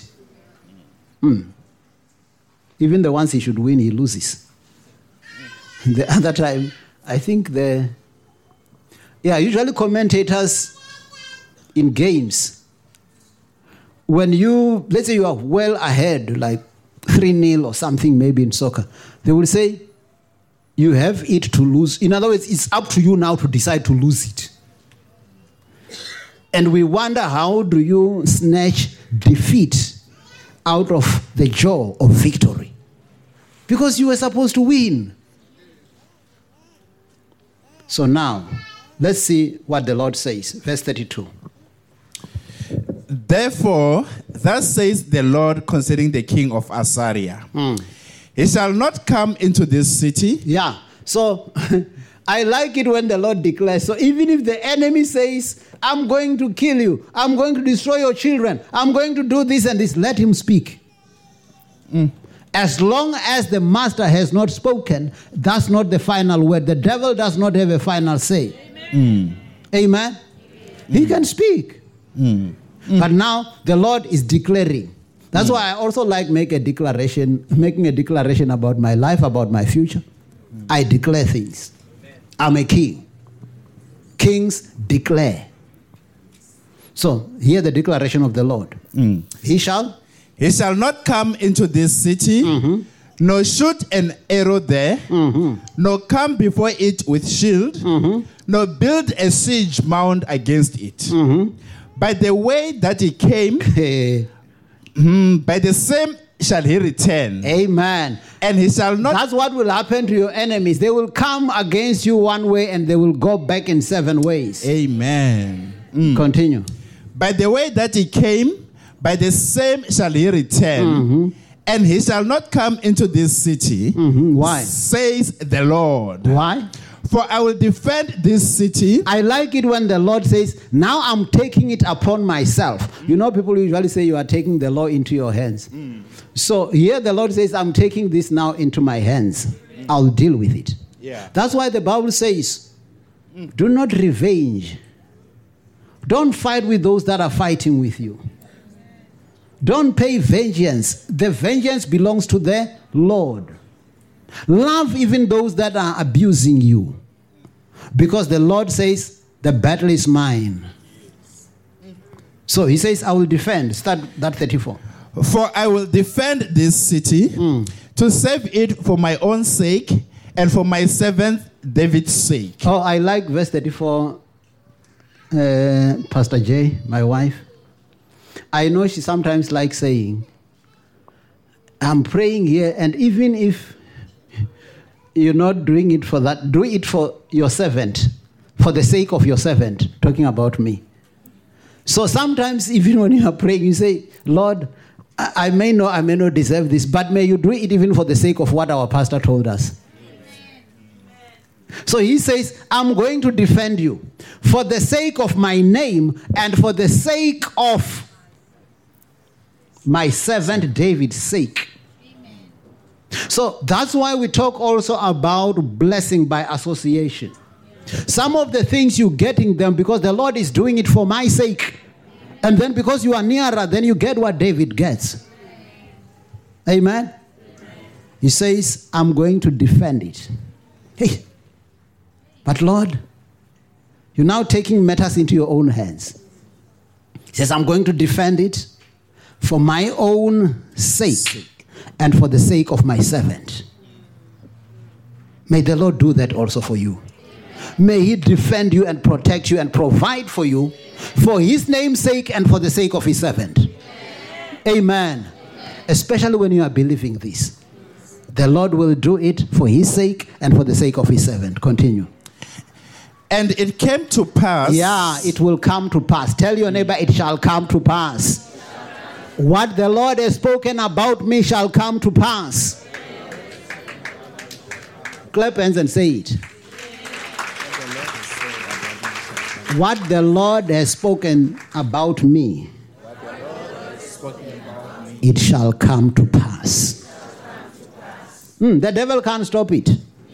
Even the ones he should win, he loses. The other time, I think usually commentators in games, when let's say you are well ahead, like 3-0 or something maybe in soccer, they will say, you have it to lose. In other words, it's up to you now to decide to lose it. And we wonder, how do you snatch defeat out of the jaw of victory? Because you were supposed to win. So now, let's see what the Lord says. Verse 32. Therefore, thus says the Lord concerning the king of Assyria. He shall not come into this city. Yeah. So, I like it when the Lord declares. So even if the enemy says, I'm going to kill you, I'm going to destroy your children, I'm going to do this and this, let him speak. As long as the master has not spoken, that's not the final word. The devil does not have a final say. Amen? He can speak. But now the Lord is declaring. That's why I also like making a declaration about my life, about my future. I declare things. I'm a king. Kings declare. So, hear the declaration of the Lord. He shall not come into this city, nor shoot an arrow there, nor come before it with shield, nor build a siege mound against it. By the way that he came, by the same shall he return. Amen. And he shall not... That's what will happen to your enemies. They will come against you one way and they will go back in 7 ways. Amen. Continue. By the way that he came, by the same shall he return. And he shall not come into this city. Why? Says the Lord. Why? For I will defend this city. I like it when the Lord says, now I'm taking it upon myself. You know, people usually say you are taking the law into your hands. So here the Lord says, I'm taking this now into my hands. I'll deal with it. Yeah. That's why the Bible says, do not revenge. Don't fight with those that are fighting with you. Don't pay vengeance. The vengeance belongs to the Lord. Love even those that are abusing you. Because the Lord says, the battle is mine. So he says, I will defend. Start that 34. For I will defend this city to save it for my own sake and for my servant David's sake. Oh, I like verse 34. Pastor J, my wife. I know she sometimes likes saying, I'm praying here, and even if you're not doing it for that. Do it for your servant, for the sake of your servant, talking about me. So sometimes, even when you are praying, you say, Lord, I may not deserve this, but may you do it even for the sake of what our pastor told us. So he says, I'm going to defend you for the sake of my name and for the sake of my servant David's sake. Amen. So that's why we talk also about blessing by association. Some of the things you're getting them because the Lord is doing it for my sake. And then because you are nearer, then you get what David gets. Amen? He says, I'm going to defend it. Hey, but Lord, you're now taking matters into your own hands. He says, I'm going to defend it for my own sake and for the sake of my servant. May the Lord do that also for you. May he defend you and protect you and provide for you for his name's sake and for the sake of his servant. Amen. Especially when you are believing this. The Lord will do it for his sake and for the sake of his servant. Continue. And it came to pass. Yeah, it will come to pass. Tell your neighbor, it shall come to pass. What the Lord has spoken about me shall come to pass. Clap hands and say it. What the Lord has spoken about me, it shall come to pass. The devil can't stop it.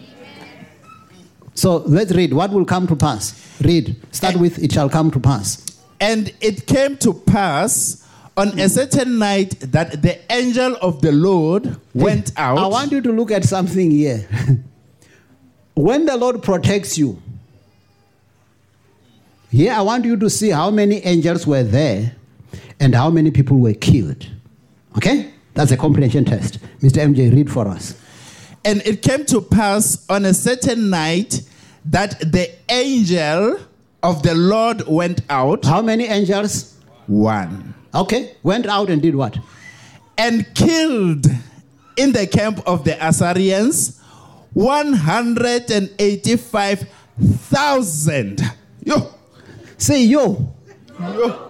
So let's read. What will come to pass? Read. Start with, it shall come to pass. And it came to pass on a certain night that the angel of the Lord went out. I want you to look at something here. When the Lord protects you, here I want you to see how many angels were there and how many people were killed. Okay? That's a comprehension test. Mr. MJ, read for us. And it came to pass on a certain night that the angel of the Lord went out. How many angels? One. Okay. Went out and did what? And killed in the camp of the Assyrians 185,000. Yo. Say yo. Yo.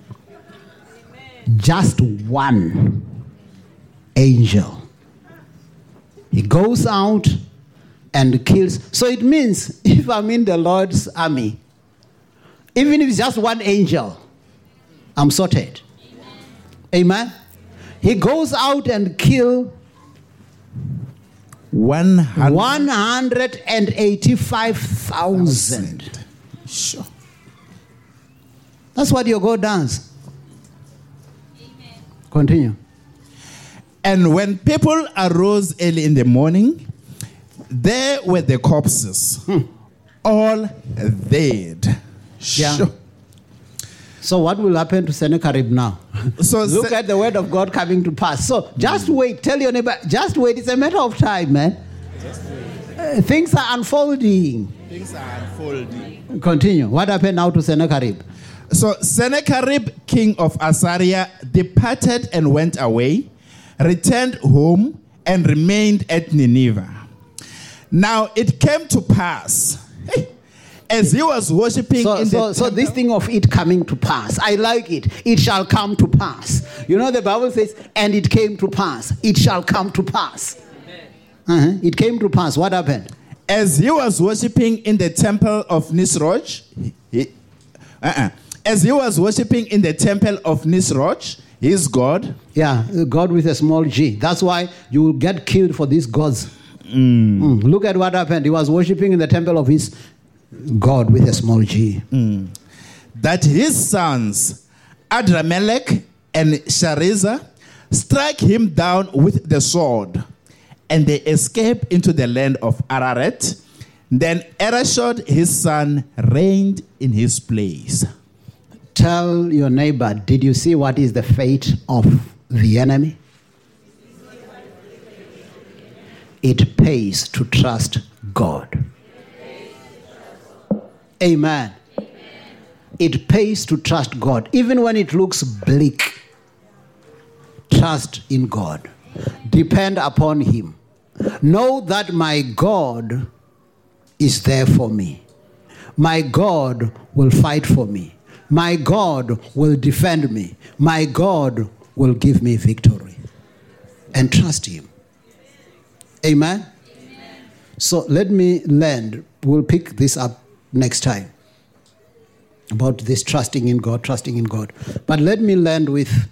Just one angel. He goes out and kills. So it means if I'm in the Lord's army, even if it's just one angel, I'm sorted. Amen. He goes out and kills 185,000. Sure. That's what your God does. Amen. Continue. And when people arose early in the morning, there were the corpses, all dead. Yeah. Sure. So what will happen to Sennacherib now? So look at the word of God coming to pass. So just wait. Tell your neighbor, just wait. It's a matter of time, man. Things are unfolding. Things are unfolding. Continue. What happened now to Sennacherib? So Sennacherib, king of Assyria, departed and went away, returned home, and remained at Nineveh. Now it came to pass, as he was worshipping in the So this thing of it coming to pass, I like it. It shall come to pass. You know the Bible says, and it came to pass. It shall come to pass. It came to pass. What happened? As he was worshipping in the temple of Nisroch, as he was worshipping in the temple of Nisroch, his god. Yeah, God with a small g. That's why you will get killed for these gods. Look at what happened. He was worshipping in the temple of his God with a small g. That his sons, Adramelech and Sharezer, struck him down with the sword, and they escaped into the land of Ararat. Then Erashad, his son, reigned in his place. Tell your neighbor, did you see what is the fate of the enemy? It pays to trust God. Amen. It pays to trust God. Even when it looks bleak, trust in God. Depend upon him. Know that my God is there for me. My God will fight for me. My God will defend me. My God will give me victory. And trust him. Amen? Amen. So let me land. We'll pick this up next time. About this trusting in God, trusting in God. But let me land with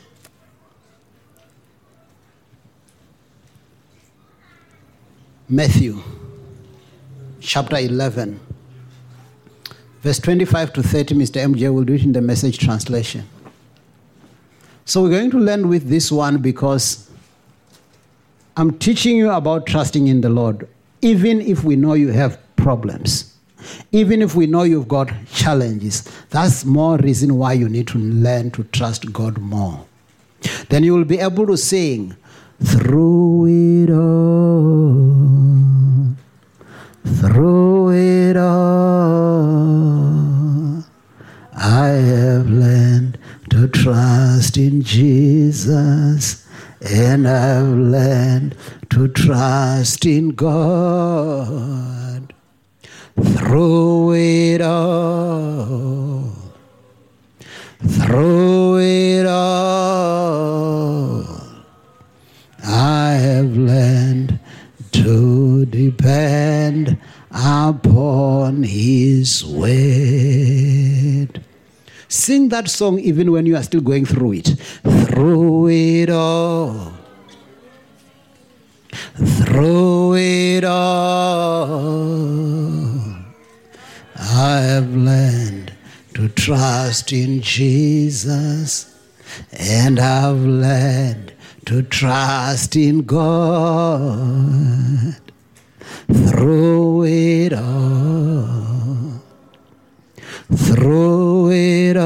Matthew chapter 11. Verse 25 to 30, Mr. MJ will do it in the Message translation. So we're going to learn with this one because I'm teaching you about trusting in the Lord. Even if we know you have problems, even if we know you've got challenges, that's more reason why you need to learn to trust God more. Then you will be able to sing, through it all, through it all, I have learned to trust in Jesus, and I've learned to trust in God. Through it all, through it all, I have learned to depend upon his word. Sing that song even when you are still going through it. Through it all, through it all, I have learned to trust in Jesus, and I've learned to trust in God. Through it all, through it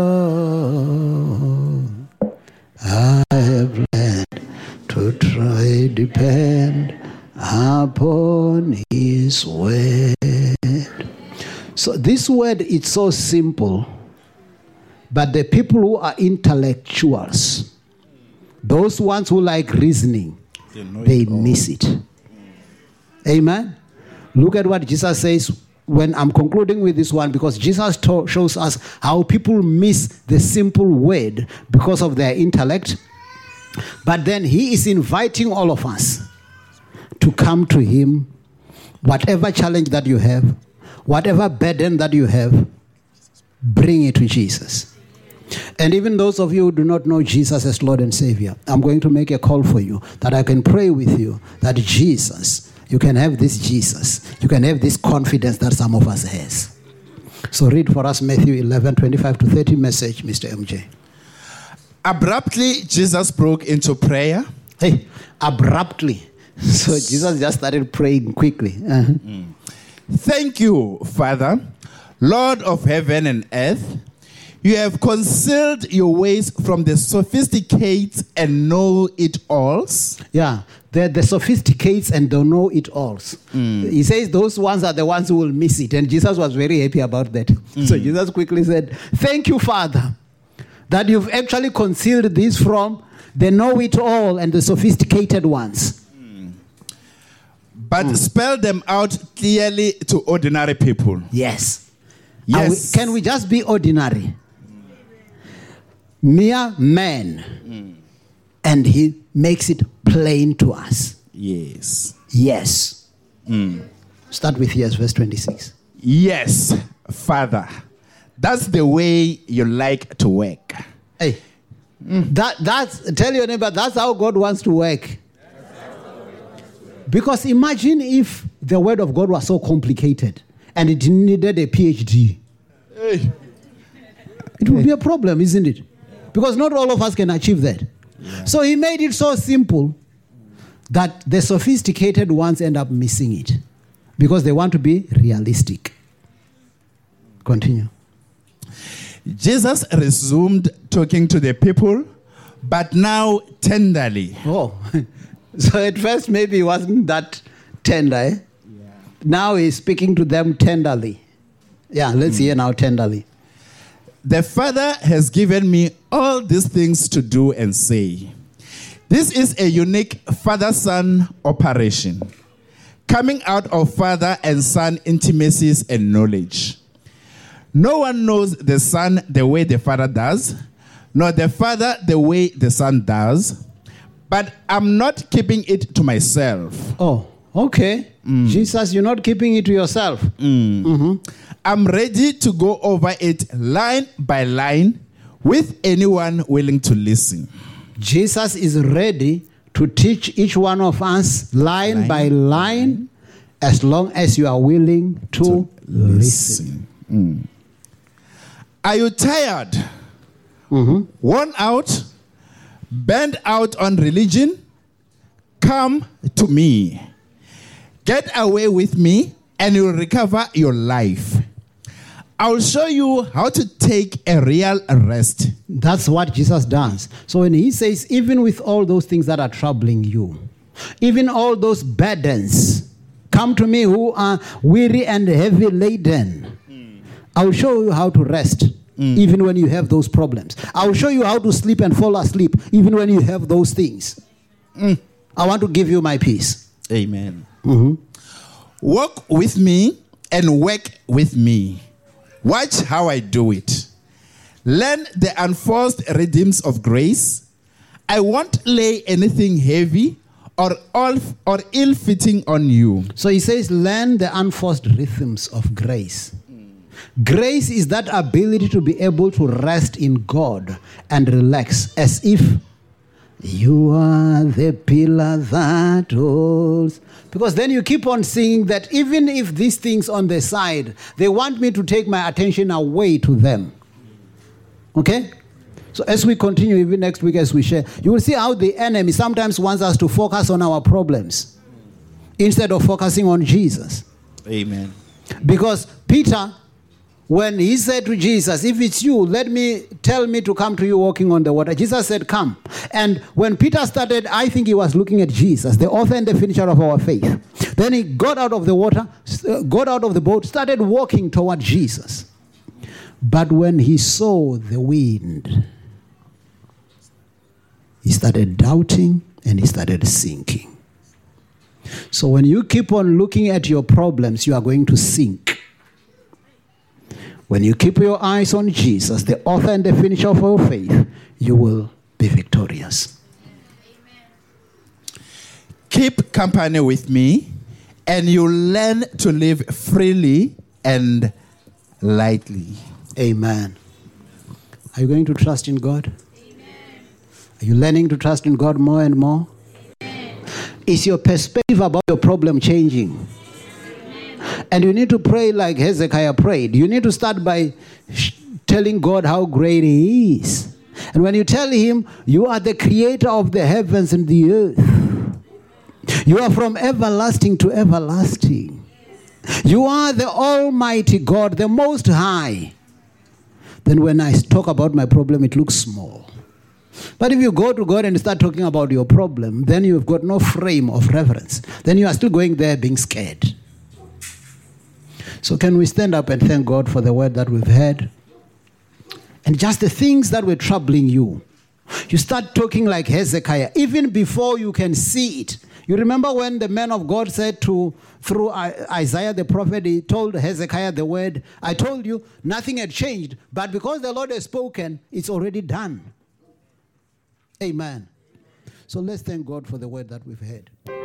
all, I have learned to try depend upon his word. So this word is so simple, but the people who are intellectuals, those ones who like reasoning, they miss it. Amen? Look at what Jesus says when I'm concluding with this one, because Jesus shows us how people miss the simple word because of their intellect. But then he is inviting all of us to come to him, whatever challenge that you have, whatever burden that you have, bring it to Jesus. And even those of you who do not know Jesus as Lord and Savior, I'm going to make a call for you that I can pray with you that Jesus, you can have this Jesus. You can have this confidence that some of us has. So read for us Matthew 11, 25 to 30 Message, Mr. MJ. Abruptly, Jesus broke into prayer. Hey, abruptly. So Jesus just started praying quickly. Thank you, Father, Lord of heaven and earth. You have concealed your ways from the sophisticates and know-it-alls. Yeah, the sophisticates and the know-it-alls. He says those ones are the ones who will miss it. And Jesus was very happy about that. So Jesus quickly said, thank you, Father, that you've actually concealed this from the know-it-all and the sophisticated ones. But spell them out clearly to ordinary people. Yes. Yes. Can we just be ordinary? Mere man. And he makes it plain to us. Yes. Yes. Start with yes, verse 26. Yes, Father. That's the way you like to work. Hey, that's tell your neighbor, that's how God wants to work. Because imagine if the word of God was so complicated and it needed a PhD. Hey. It would be a problem, isn't it? Because not all of us can achieve that. Yeah. So he made it so simple that the sophisticated ones end up missing it because they want to be realistic. Continue. Jesus resumed talking to the people, but now tenderly. Oh, so at first maybe he wasn't that tender. Eh? Yeah. Now he's speaking to them tenderly. Yeah, let's hear now tenderly. The Father has given me all these things to do and say. This is a unique father-son operation, coming out of father and son intimacies and knowledge. No one knows the son the way the father does, nor the father the way the son does, but I'm not keeping it to myself. Oh, okay. Jesus, you're not keeping it to yourself. I'm ready to go over it line by line with anyone willing to listen. Jesus is ready to teach each one of us line by line, as long as you are willing to listen. Are you tired? Worn out? Burned out on religion? Come to me. Get away with me and you'll recover your life. I'll show you how to take a real rest. That's what Jesus does. So when he says, even with all those things that are troubling you, even all those burdens, come to me who are weary and heavy laden. I'll show you how to rest, even when you have those problems. I'll show you how to sleep and fall asleep, even when you have those things. I want to give you my peace. Amen. Walk with me and work with me. Watch how I do it. Learn the unforced rhythms of grace. I won't lay anything heavy or ill-fitting on you. So he says, learn the unforced rhythms of grace. Grace is that ability to be able to rest in God and relax as if you are the pillar that holds. Because then you keep on singing that even if these things on the side, they want me to take my attention away to them. Okay? So as we continue, even next week as we share, you will see how the enemy sometimes wants us to focus on our problems instead of focusing on Jesus. Amen. Because Peter, when he said to Jesus, if it's you, tell me to come to you walking on the water. Jesus said, come. And when Peter started, I think he was looking at Jesus, the author and the finisher of our faith. Then he got out of the water, got out of the boat, started walking toward Jesus. But when he saw the wind, he started doubting and he started sinking. So when you keep on looking at your problems, you are going to sink. When you keep your eyes on Jesus, the author and the finisher of our faith, you will be victorious. Keep company with me, and you learn to live freely and lightly. Amen. Are you going to trust in God? Amen. Are you learning to trust in God more and more? Amen. Is your perspective about your problem changing? And you need to pray like Hezekiah prayed. You need to start by telling God how great he is. And when you tell him, you are the creator of the heavens and the earth. You are from everlasting to everlasting. You are the Almighty God, the Most High. Then when I talk about my problem, it looks small. But if you go to God and start talking about your problem, then you've got no frame of reference. Then you are still going there being scared. So can we stand up and thank God for the word that we've heard? And just the things that were troubling you. You start talking like Hezekiah, even before you can see it. You remember when the man of God said through Isaiah the prophet, he told Hezekiah the word, I told you nothing had changed, but because the Lord has spoken, it's already done. Amen. So let's thank God for the word that we've heard.